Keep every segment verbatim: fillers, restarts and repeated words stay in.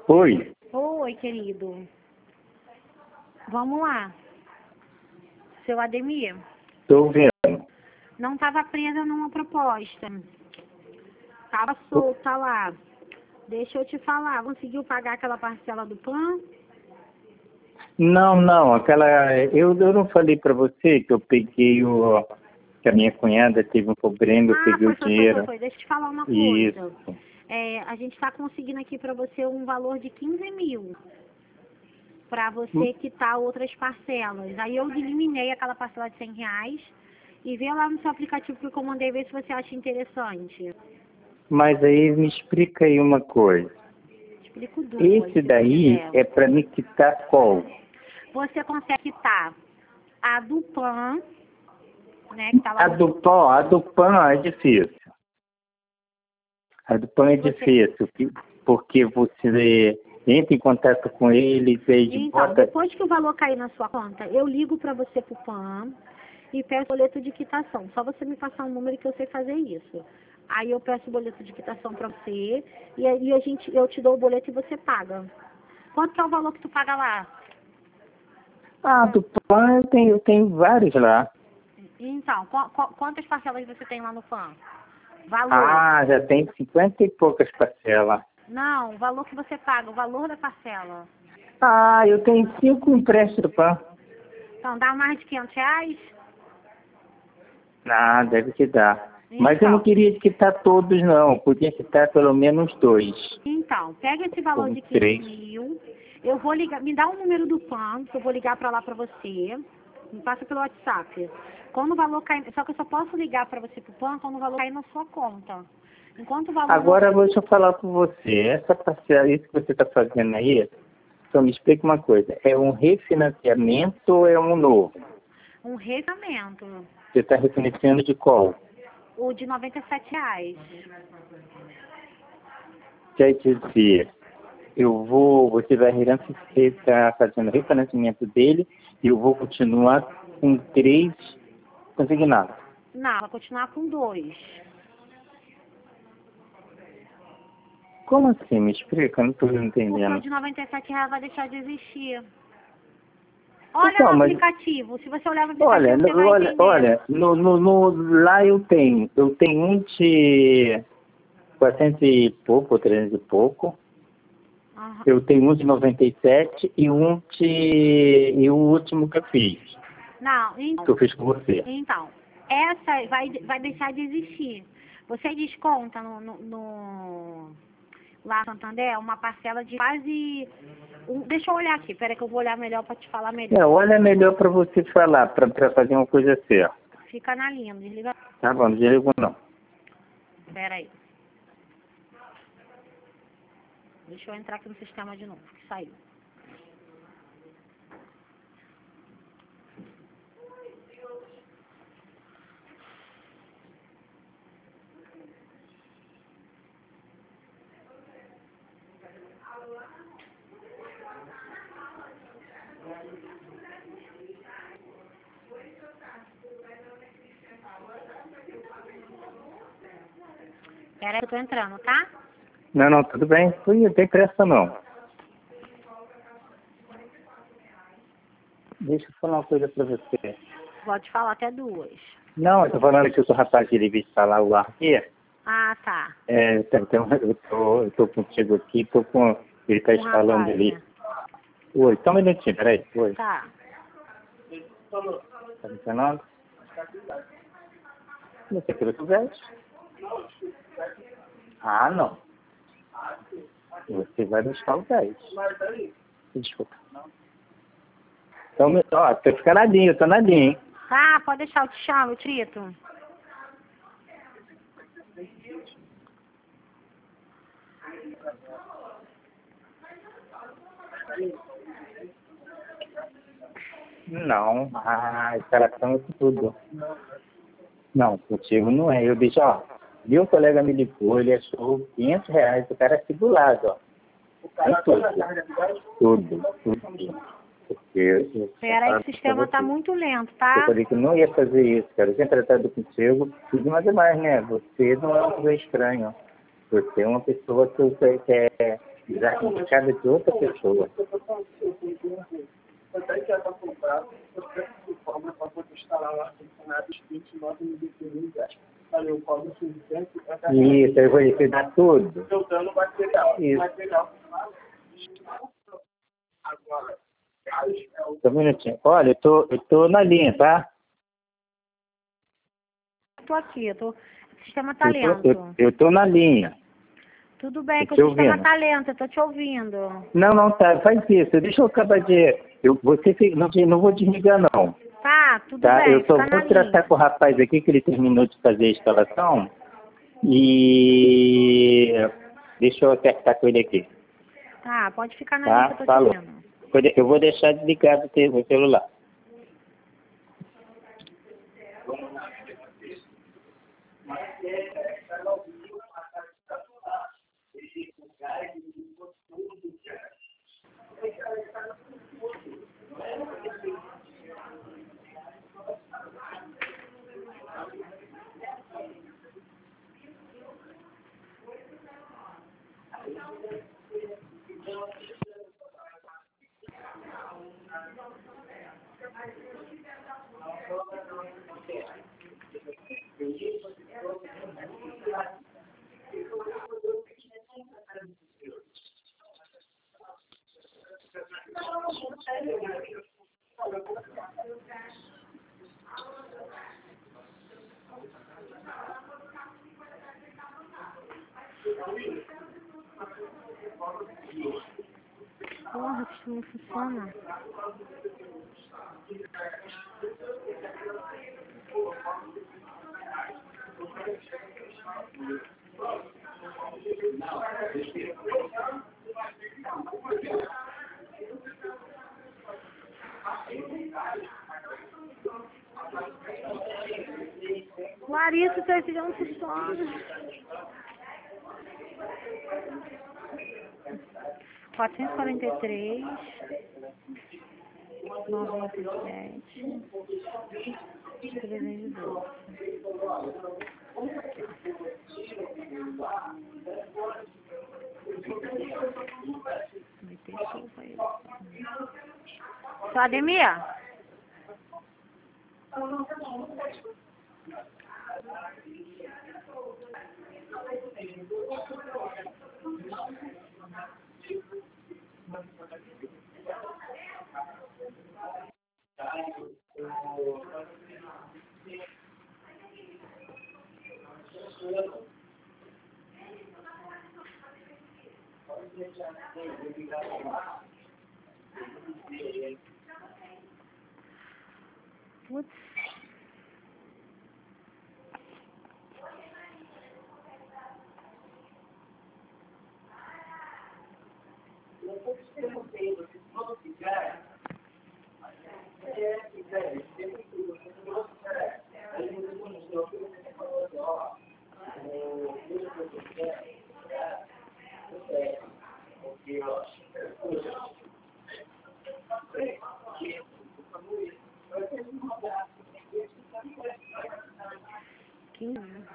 Oi, Oi, querido. Vamos lá. Seu Ademir, tô vendo. não estava presa numa proposta. Estava solta lá. Deixa eu te falar, conseguiu pagar aquela parcela do P A N? Não, não, aquela. Eu, eu não falei pra você que eu peguei o. Que a minha cunhada teve um problema, eu Ah, peguei foi, o foi, foi, foi, dinheiro. foi. Deixa eu te falar uma coisa. Isso. É, a gente está conseguindo aqui para você um valor de quinze mil. Para você quitar outras parcelas. Aí eu eliminei aquela parcela de cem reais e vê lá no seu aplicativo que eu comandei, ver se você acha interessante. Mas aí me explica aí uma coisa. Explico duas, Esse se daí quiser. é pra me quitar qual? Você consegue quitar a do P A N, né, que tá lá A no... do pão, a do pão é difícil. A do pão é Você... difícil, que- porque você entra em contato com eles, eles Então, botam. depois que o valor cair na sua conta, eu ligo para você pro P A N e peço boleto de quitação. Só você me passar um número que eu sei fazer isso. Aí eu peço o boleto de quitação para você e aí a gente, eu te dou o boleto e você paga. Quanto que é o valor que tu paga lá? Ah, do pão eu tenho, eu tenho vários lá. Então, qu qu quantas parcelas você tem lá no P A N? Valor. Ah, já tem cinquenta e poucas parcelas. Não, o valor que você paga, o valor da parcela. Ah, eu tenho cinco empréstimos do pão. Então, dá mais de quinhentos reais? Ah, deve que dar. Mas eu não Então, queria quitar todos, não. Podia quitar pelo menos dois. então, pega esse valor Ou de quinze três. mil, eu vou ligar, me dá o número do P A N, que eu vou ligar para lá para você, me passa pelo WhatsApp. Quando o valor cair, só que eu só posso ligar para você pro P A N quando o valor cair na sua conta. Enquanto o valor Agora não... deixa eu falar com você. Essa parcela, isso que você está fazendo aí, só me explica uma coisa. É um refinanciamento ou é um novo? Um refinanciamento, Você está refinanciando de qual? o de noventa e sete reais. Quer dizer, eu vou, você vai estar fazendo refinanciamento dele e eu vou continuar com três consignados. Não, vai continuar com dois. Como assim? Me explica, eu não estou Porque o entendendo. de noventa e sete reais vai deixar de existir. Olha Então, no mas, aplicativo, se você olhar no olha, aplicativo você no- vai olha, entender. olha, no, no, no- lá eu tenho, eu tenho um de quatrocentos e pouco, trezentos e pouco, Aham. eu tenho um de noventa e sete e um de, e o último que eu fiz, Não, que eu então, fiz com você. então, essa vai, vai deixar de existir. Você desconta no, no, no lá no Santander uma parcela de quase... Um, deixa eu olhar aqui, peraí que eu vou olhar melhor para te falar melhor. É, olha, é melhor para você falar, para fazer uma coisa certa. Fica na linha, não desliga. Tá bom, não desligo não. Peraí. Deixa eu entrar aqui no sistema de novo, que saiu. Peraí que eu tô entrando, tá? Não, não, tudo bem. Ui, não tem pressa não. Deixa eu falar uma coisa para você. Vou te falar até duas. Não, eu tô falando que o rapaz que ele veio falar o ar aqui. Ah, tá. É, então, eu tô, eu tô contigo aqui, tô com. Ele tá Um falando rapaz, ali. né? Oi, só um minutinho, peraí. Oi. Tá. Tá funcionando? Você quer o gás? Ah, não. Você vai buscar o gás. Desculpa. Então, ó, tô escaladinho, tô nadinho, hein? Tá, pode deixar, eu te chamo, Trito. Não, a instalação é tudo. Não, contigo não é. Eu disse, ó, meu colega me ligou, ele achou quinhentos reais, o cara é segurado, ó. É tudo. Tudo, tudo. Porque eu, Pera aí que o sistema tá muito lento, eu tá? falei que não ia fazer isso, cara. Eu tinha tratado contigo, tudo mais é mais, né? Você não é uma pessoa estranha. Você é uma pessoa que, que é Já em casa de outra pessoa. Isso, eu vou ensinar tudo. Isso. Só um minutinho. Olha, eu tô, eu tô na linha, tá? Tô aqui, eu tô. O sistema tá Eu tô, lento. eu, eu tô na linha. Tudo bem, Tô que o te sistema ouvindo. tá lento, eu tô te ouvindo. Não, não, tá, faz isso. Deixa eu acabar de... Eu, você, fica- não, não vou desligar, não. Tá, tudo Tá? bem, Eu só fica na vou tratar linha. com o rapaz aqui, que ele terminou de fazer a instalação. E... Deixa eu acertar com ele aqui. Tá, pode ficar na linha que Tá? eu tô te Falou. ouvindo. Eu vou deixar desligado o celular. Porra, isso não funciona. Larissa, teu filho não funciona. quatrocentos e quarenta e três, noventa e sete, trezentos e doze. Meter show pra ele. Só Ademir? Putz. quinze.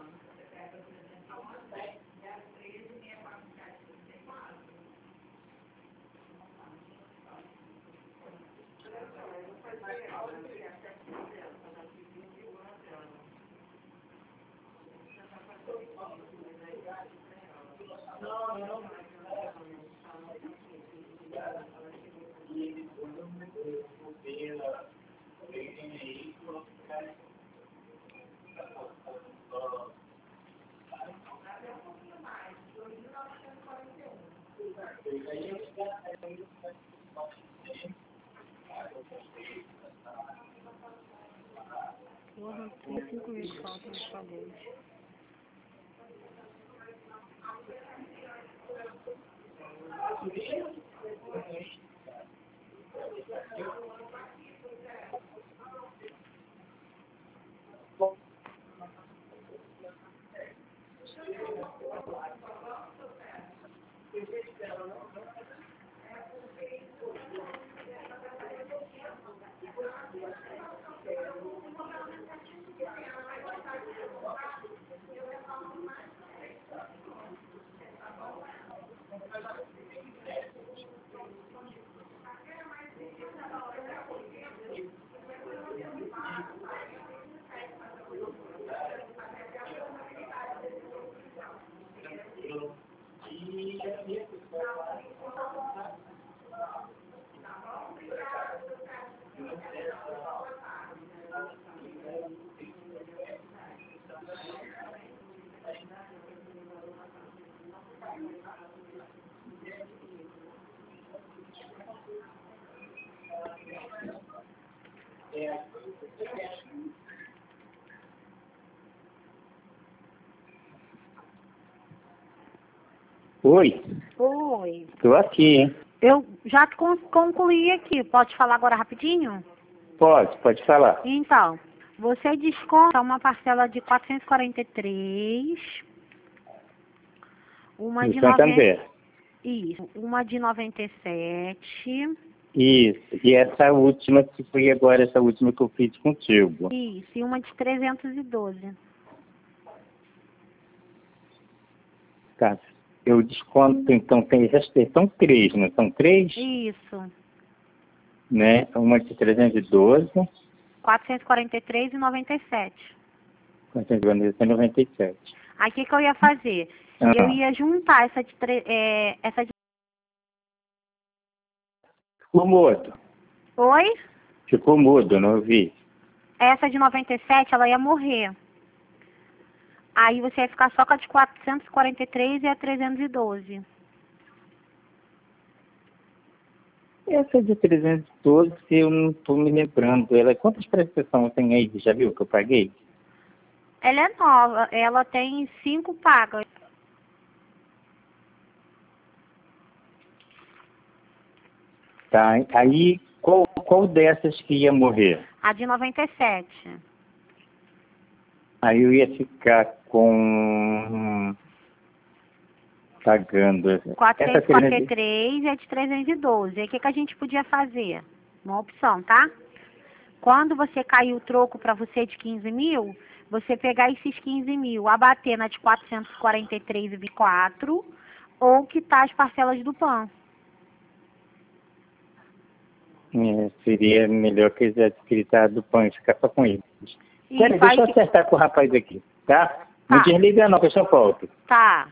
Porra, tem cinco mil que faltam nos pagode. Oi, Oi. tô aqui, hein? Eu já con- concluí aqui. Pode falar agora rapidinho? Pode, pode falar. Então, você desconta uma parcela de quatrocentos e quarenta e três, uma Do de noventa, Santander. isso, uma de noventa e sete, Isso. E essa última que foi agora, essa última que eu fiz contigo. isso, e uma de trezentos e doze. Tá. Eu desconto, então, tem essas são três, não são três? Isso, Né? Uma de trezentos e doze, quatrocentos e quarenta e três e noventa e sete. quatrocentos e noventa e sete. Aí o que, que eu ia fazer? Ah, Eu ia juntar essa de, tre- é, essa de... ficou mudo. Oi? Ficou mudo, não ouvi. Essa de noventa e sete, ela ia morrer. Aí você ia ficar só com a de quatrocentos e quarenta e três e a trezentos e doze. Essa de trezentos e doze, eu não estou me lembrando. Ela, quantas prestações tem aí? Já viu que eu paguei? Ela é nova, ela tem cinco pagas. Tá. Aí, qual, qual dessas que ia morrer? A de noventa e sete. Aí eu ia ficar com... pagando. Essa quatrocentos e quarenta e trezentos... três e a de trezentos e doze. Aí o que, que a gente podia fazer? Uma opção, tá? Quando você cair o troco para você de quinze mil, você pegar esses quinze mil, abater na de quatrocentos e quarenta e três e vinte e quatro, ou quitar as parcelas do P A N. É, seria melhor que eles adquiritar do pão e ficar só com eles. E Pera, faz... deixa eu acertar com o rapaz aqui, tá? Não Tá, desliga não, que eu só volto. tá.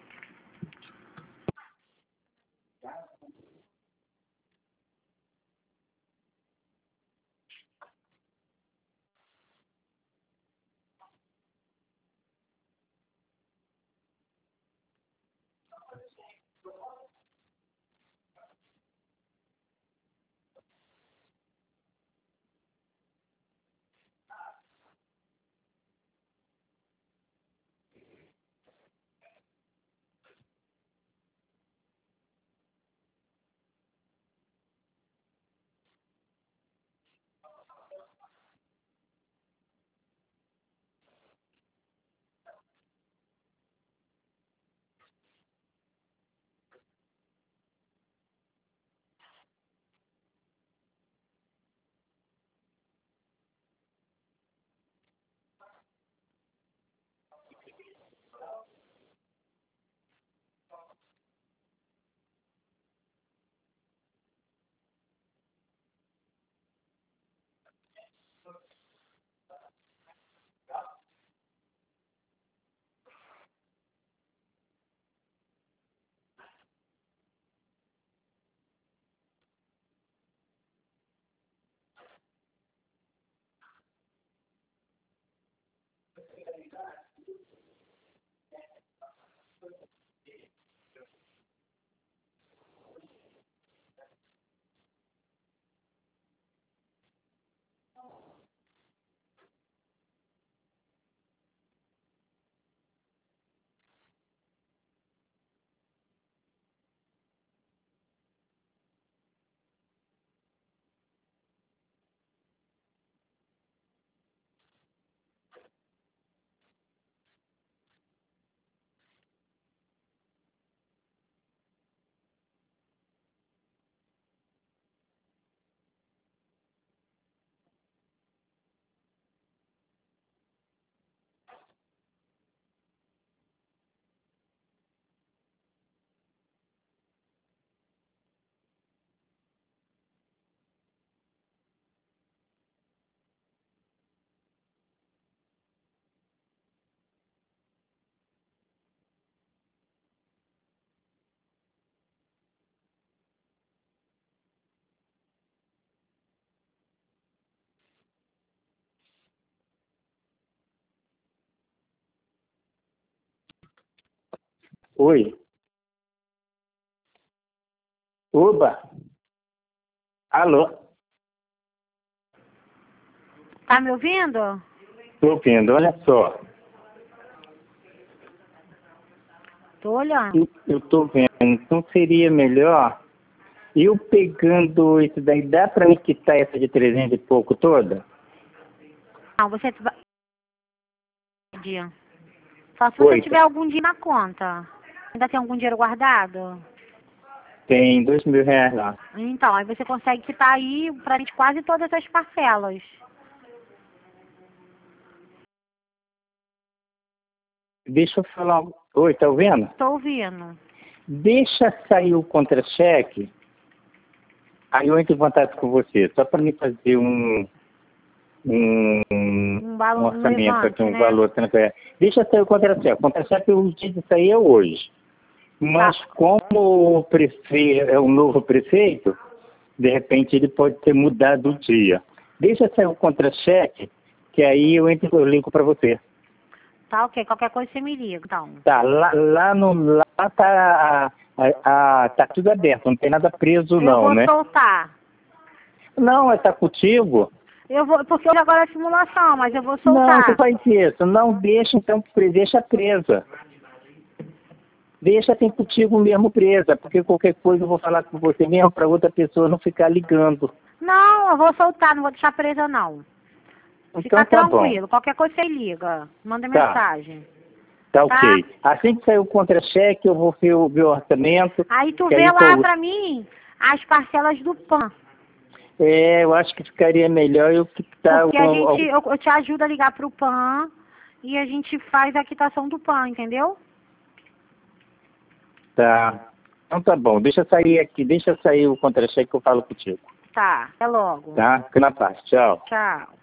Oi. Oba. Alô. Tá me ouvindo? Tô ouvindo, olha só. Tô olhando. Eu, eu tô vendo, então seria melhor eu pegando isso daí, dá pra me quitar essa de trezentos e pouco toda? Não, você vai... Só se você Oi, tiver algum dia na conta. Ainda tem algum dinheiro guardado? tem dois mil reais lá. Então, aí você consegue quitar aí pra gente quase todas as parcelas. Deixa eu falar. Oi, tá ouvindo? Tô ouvindo. Deixa sair o contra-cheque, aí eu entro em contato com você, só para me fazer um, um, Um, um valor, um orçamento levante, aqui, um né? valor tranquilo. Deixa sair o contra-cheque. O contra-cheque eu tinha que sair hoje. Mas Tá. como o prefeito é o novo prefeito, de repente ele pode ter mudado o dia. Deixa sair o contra-cheque, que aí eu entro, eu ligo para você. Tá, ok. Qualquer coisa você me liga, então. Tá, lá, lá, no, lá tá, a, a, tá tudo aberto, não tem nada preso Eu não, vou né? soltar. Não, é tá contigo. Eu vou, porque hoje agora é simulação, mas eu vou Não, você soltar. faz isso. Não deixa, então, pre- deixa presa. Deixa tem contigo mesmo presa, porque qualquer coisa eu vou falar com você mesmo para outra pessoa não ficar ligando. Não, eu vou soltar, não vou deixar presa, não. Fica Então tá bom. tranquilo. Qualquer coisa você liga. Manda Tá, mensagem. tá Tá? ok. Assim que sair o contra-cheque, eu vou ver o meu orçamento. Aí tu que vê aí lá tô- pra mim as parcelas do P A N. É, eu acho que ficaria melhor eu quitar Porque a o, gente, o- eu, eu te ajudo a ligar pro P A N e a gente faz a quitação do P A N, entendeu? Tá. Então tá bom. Deixa sair aqui, deixa sair o contra-cheque que eu falo contigo. Tá, até logo. Tá? Fica na paz. Tchau. Tchau.